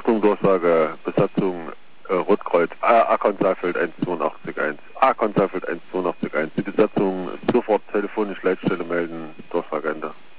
Besatzung Durchsage, Besatzung Rotkreuz, Akon Saalfeld 18281, Akon Saalfeld 18281. Die Besatzung sofort telefonisch Leitstelle melden, Durchsage Ende.